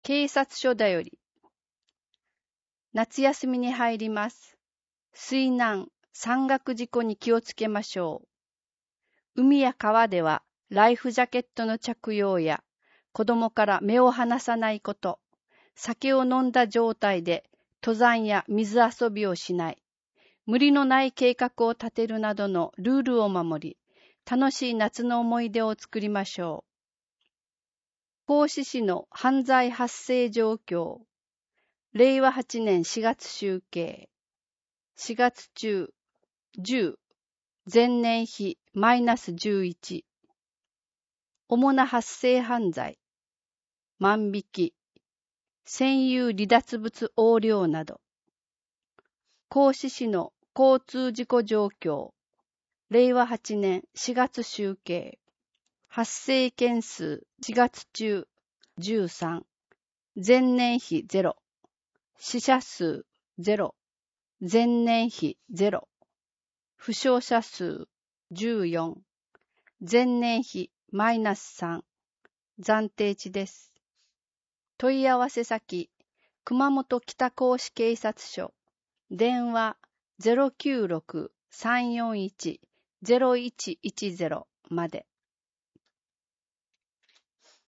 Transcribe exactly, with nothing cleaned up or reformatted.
警察署だより。夏休みに入ります。水難、山岳事故に気をつけましょう。海や川ではライフジャケットの着用や子供から目を離さないこと、酒を飲んだ状態で登山や水遊びをしない、無理のない計画を立てるなどのルールを守り、楽しい夏の思い出を作りましょう。合志市の犯罪発生状況。れいわはちねんしがつ集計。しがつ中、じゅう、前年比マイナスじゅういち。主な発生犯罪。万引き、占有離脱物横領など。合志市の交通事故状況。れいわはちねんしがつ集計。発生件数しがつ中じゅうさん。前年比ゼロ。死者数ゼロ。前年比ゼロ。負傷者数じゅうよん。前年比マイナスさん。暫定値です。問い合わせ先、熊本北甲子警察署。電話 ゼロきゅうろく さんよんいち ゼロいちいちゼロ まで。